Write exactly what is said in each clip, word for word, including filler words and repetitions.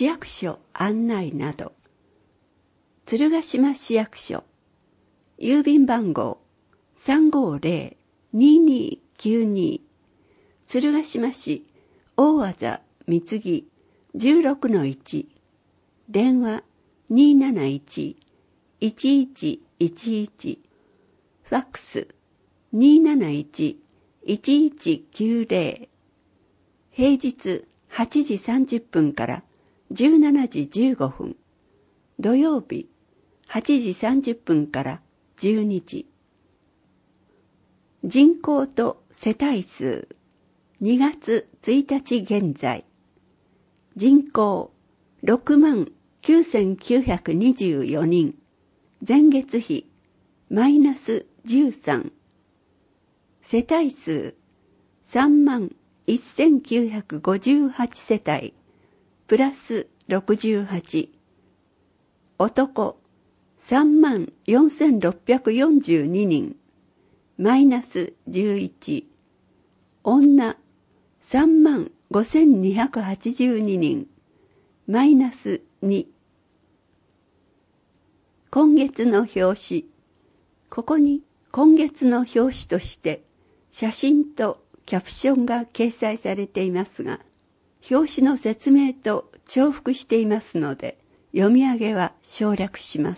市役所案内など。鶴ヶ島市役所、郵便番号 さんごーぜろ にーにーきゅうに、鶴ヶ島市大字三木 じゅうろくのいち、電話 にーなないち いちいちいちいち、ファックス にーなないち いちいちきゅうぜろ、平日はちじさんじゅっぷんからじゅうしちじじゅうごふん、土曜日はちじさんじゅっぷんからじゅうにじ。人口と世帯数、にがつついたち現在、人口ろくまんきゅうせんきゅうひゃくにじゅうよにん、前月比マイナスじゅうさん、世帯数さんまんせんきゅうひゃくごじゅうはち世帯、プラスろくじゅうはち、男さんまんよんせんろっぴゃくよんじゅうににん、マイナスじゅういち、女さんまんごせんにひゃくはちじゅうににん、マイナスに。今月の表紙。ここに今月の表紙として写真とキャプションが掲載されていますが、表紙の説明と重複していますので、読み上げは省略します。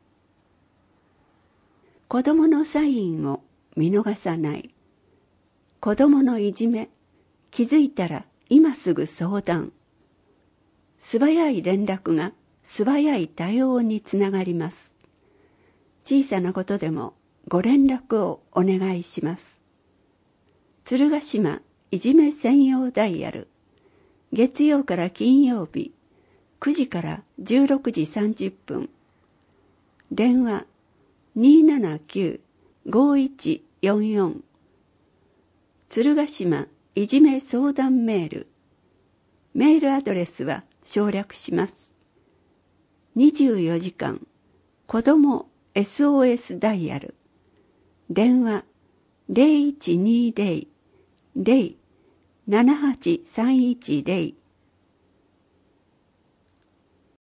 子どものサインを見逃さない。子どものいじめ、気づいたら今すぐ相談。素早い連絡が素早い対応につながります。小さなことでもご連絡をお願いします。鶴ヶ島いじめ専用ダイヤル、月曜から金曜日くじからじゅうろくじさんじゅっぷん、電話 にーななきゅう ごいちよんよん、鶴ヶ島いじめ相談メール、メールアドレスは省略します。にじゅうよじかん子ども エスオーエス ダイヤル、電話 ゼロいちにーぜろ ゼロ ななはちさんいちゼロ